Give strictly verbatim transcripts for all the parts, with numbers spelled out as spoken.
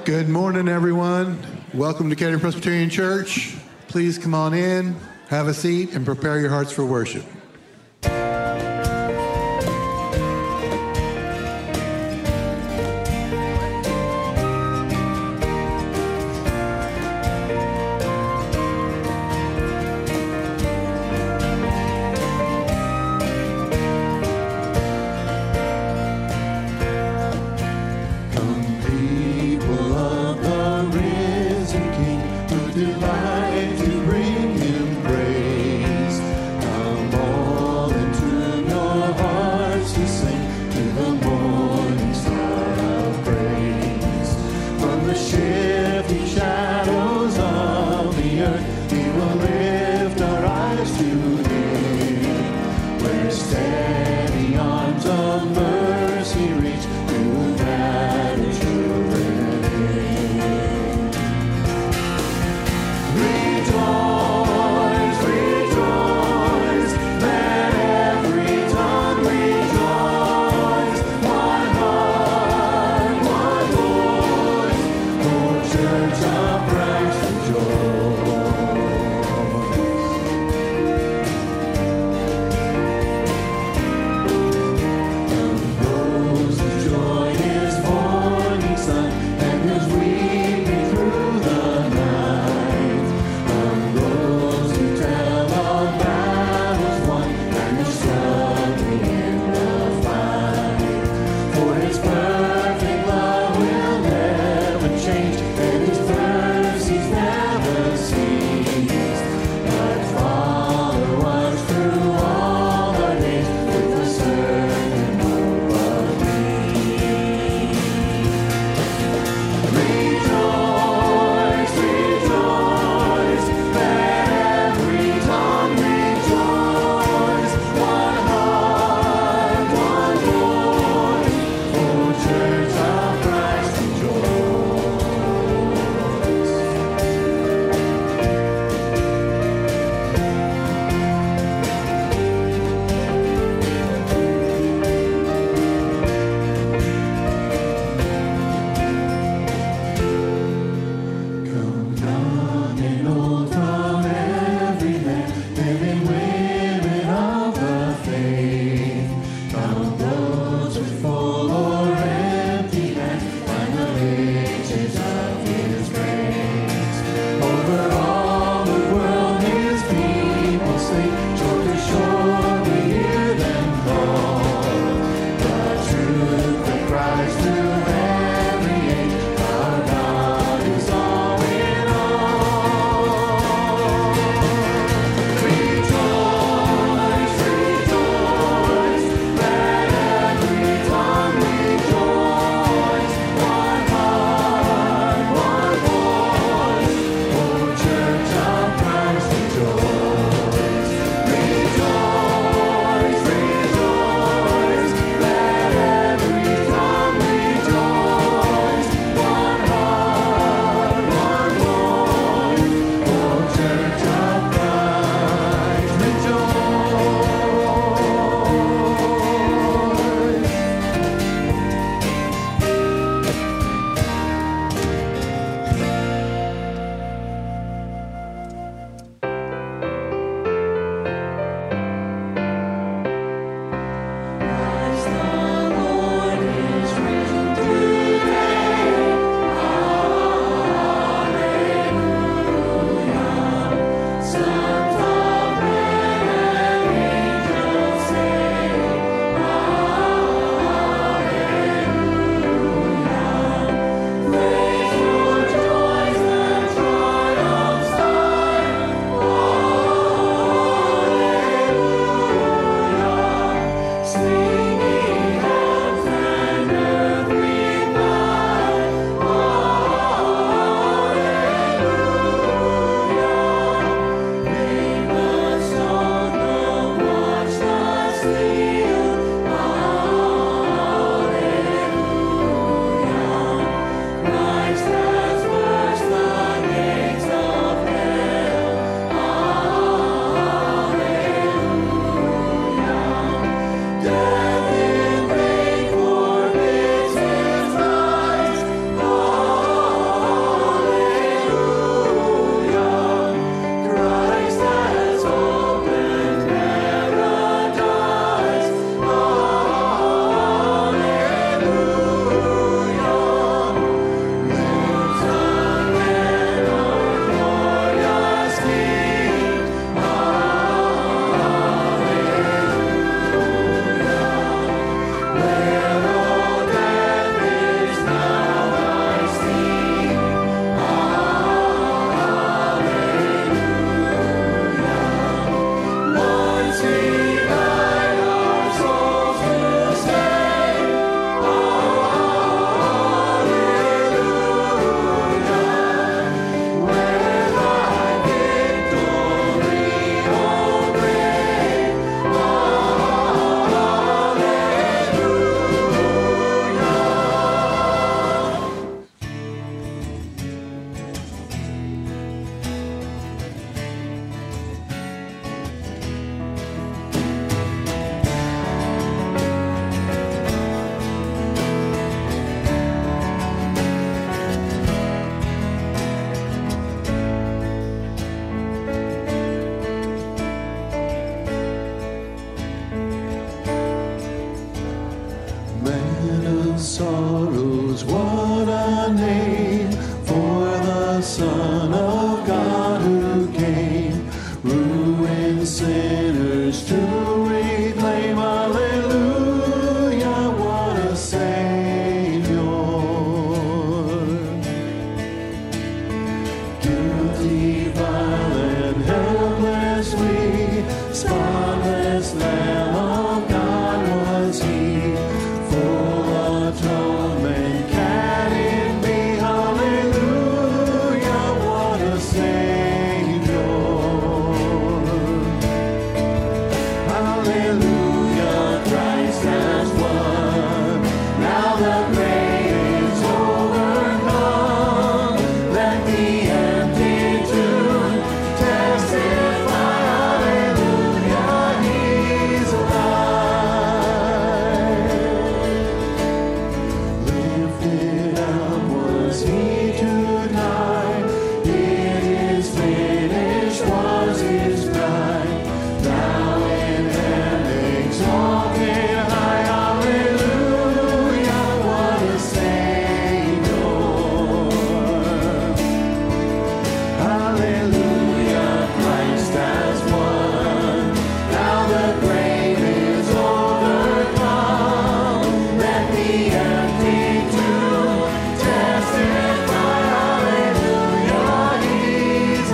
Good morning, everyone. Welcome to Kettering Presbyterian Church. Please come on in, have a seat, and prepare your hearts for worship. For Spotless Lamb of God was he, full atonement can it be. Hallelujah, what a Savior. Hallelujah, Christ has won. Now the grave is overcome. Let the empty tomb testify. Hallelujah, he's alive. Lifted up was he to die. It is finished was his cry. Now in heaven exalted high. Hallelujah, what a Savior. Hallelujah, Christ has won. Now the grave is overcome. Let the empty tomb testify. Hallelujah, he's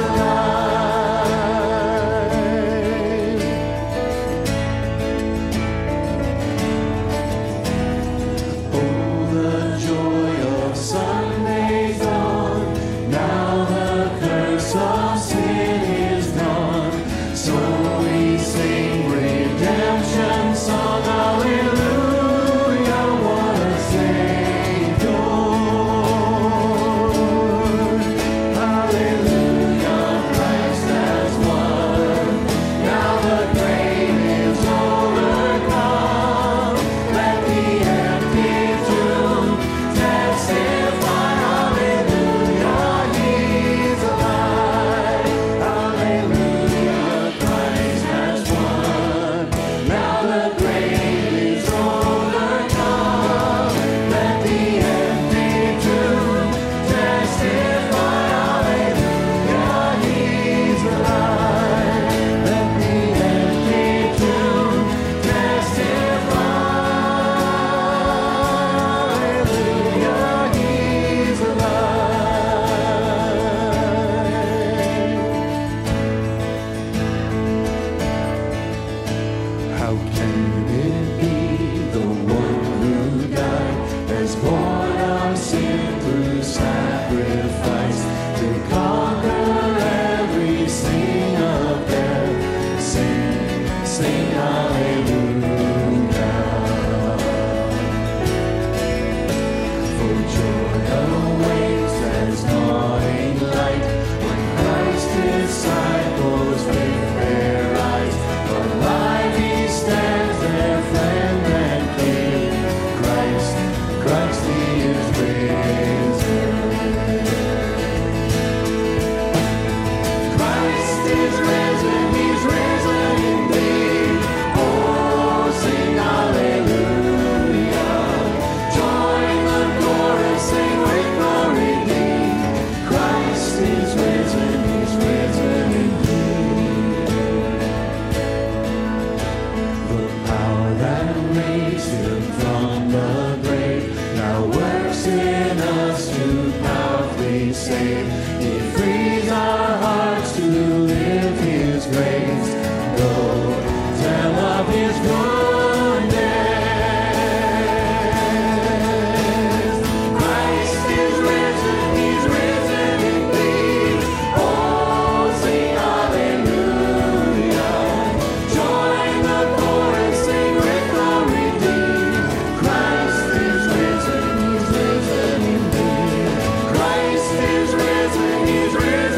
alive. Oh, the joy of Sunday's dawn. Now the curse of sin is gone. So we sing redemption song. Hallelujah, what a Savior. Hallelujah, Christ has won. Now the grave is overcome. Let the empty tomb testify. Hallelujah, he's alive. Hallelujah, Christ has won. Now the grave is overcome. Let the empty tomb testify. Hallelujah, he's alive. Let the empty tomb testify. Hallelujah, he's alive. How can it be the one who died has borne our sin through sacrifice to conquer every sting of death? Sing, sing hallelujah. For joy awaits as dawning light when Christ's disciples with their eyes alive he stands, their friend and King. Christ, Christ he is risen. Christ is risen, he's risen indeed. Oh, sing hallelujah. Join the chorus, sing with the redeemed. Christ is risen, he's risen indeed. The power that raised him from the grave now works in us to powerfully save. He frees our hearts to live his grace. Go tell of his goodness. Christ is risen, he's risen indeed. Oh, sing hallelujah. Join the chorus, sing with the redeemed. Christ is risen, he's risen indeed. Christ is risen, he's risen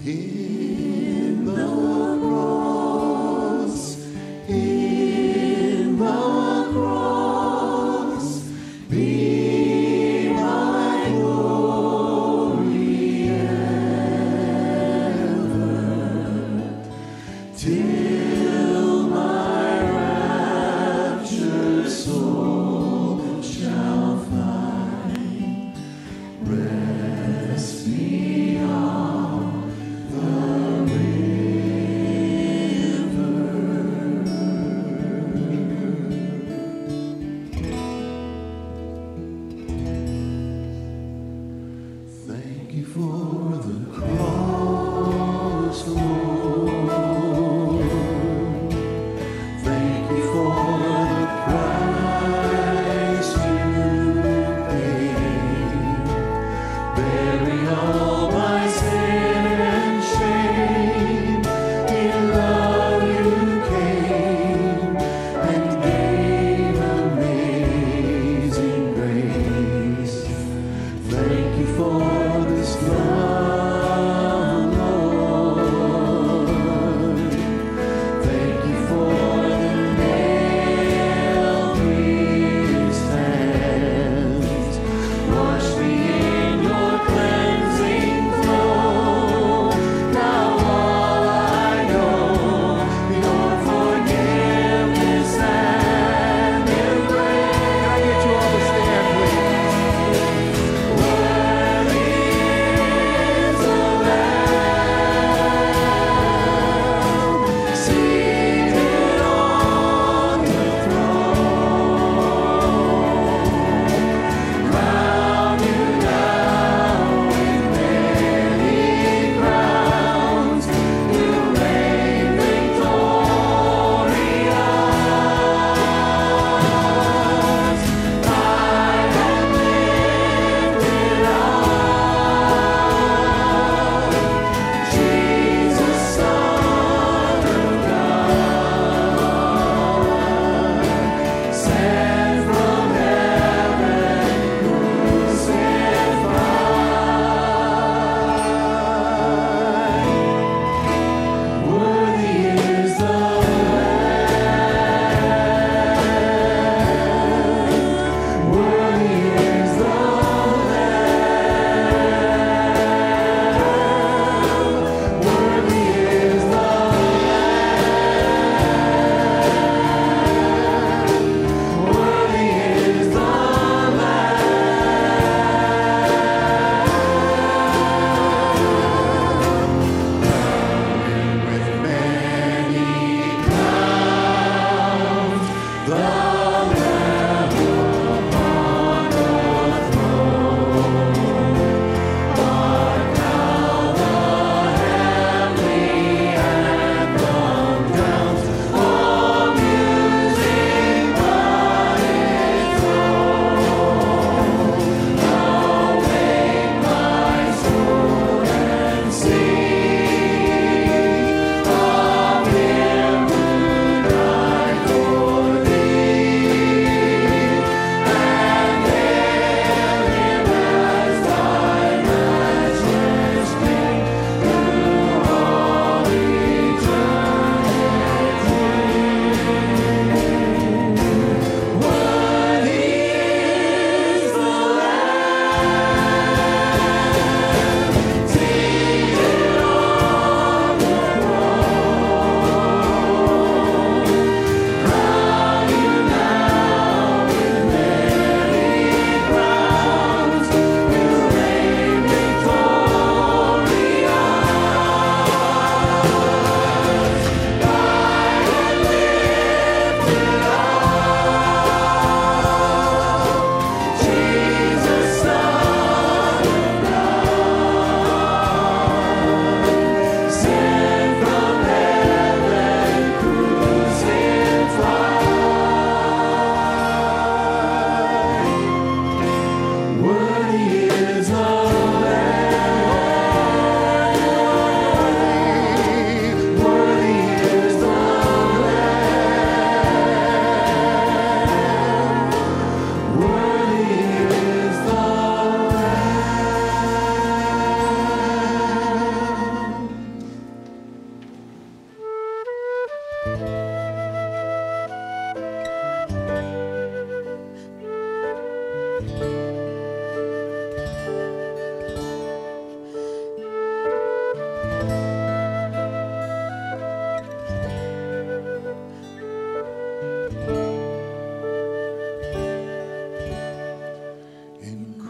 In the cross, in the cross, be my glory ever, till my raptured soul shall find rest beyond the Thank you for the cross, Lord. Thank you for the price you paid, bearing all my sin and shame. In love you came and gave amazing grace. Thank you for this love.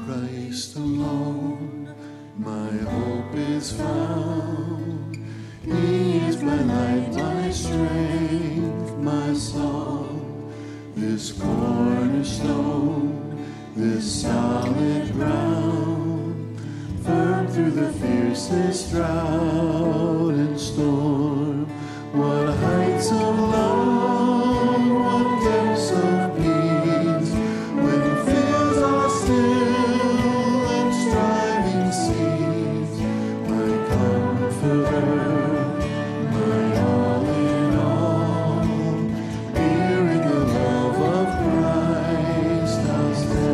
Christ alone my hope is found. He is my light, my strength, my song. This cornerstone, this solid ground, firm through the fiercest drought and storm. What heights of love, what depths of peace, when fears are still and striving cease. My comforter, my all in all, here in the love of Christ I'll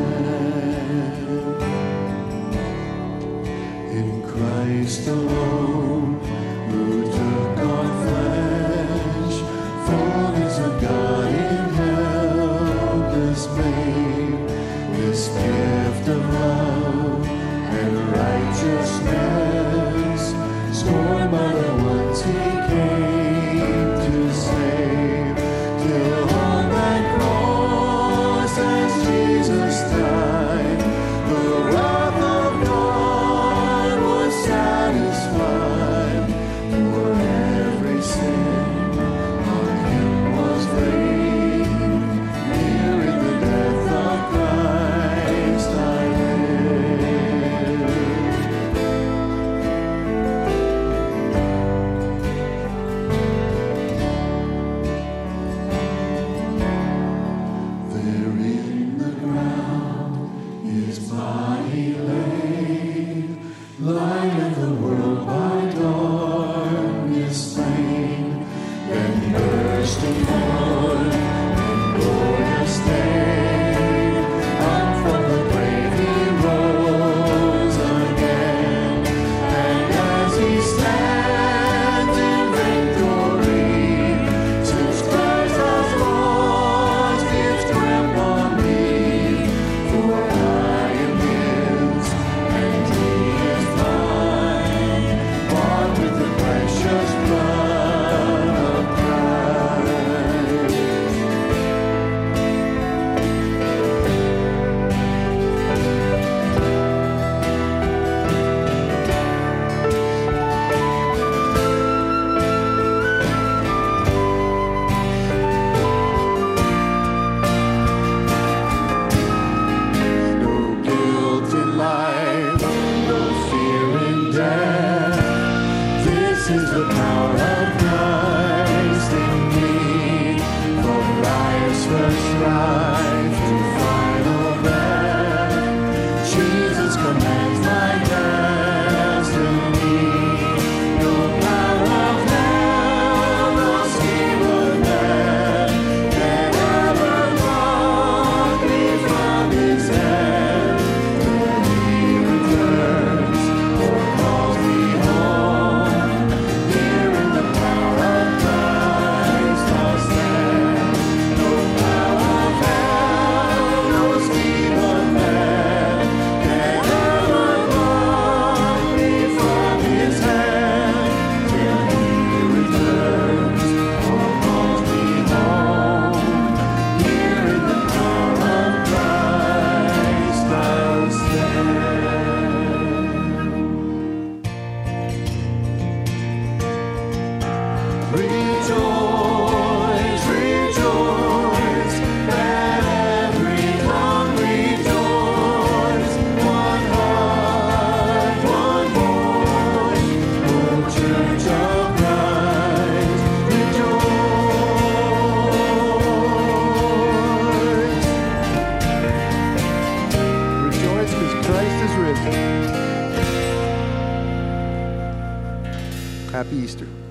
stand. In Christ alone, who took on flesh, fullness of God in helpless babe, this gift of love and righteousness, scorned by the ones he came to save, till on that cross as Jesus died, the wrath of God was satisfied. For every sin on him was laid, here in the death of Christ I live. There in the ground his body lay, light of the world by darkness slain, then bursting forth in glorious day, up from the grave he rose again, and as he stands in victory, since Christ has lost his grip on me, for I am his and he is mine, bought with the precious blood of Christ. No guilt in life, no fear in death. This is the power of Christ in me. From life's first strife to final death, Jesus commands my destiny. No power of hell, no scheme of death can ever pluck me from his hand. Till he returns or calls me home, here in the power of Christ I'll stand. No power of hell, no scheme of man can ever pluck me from his hand. Till he returns or calls me home, here in the power of Christ I'll stand. Rejoice, rejoice, let every tongue rejoice. One heart, one voice, O Church of Christ, rejoice. Rejoice because Christ is risen. Happy Easter.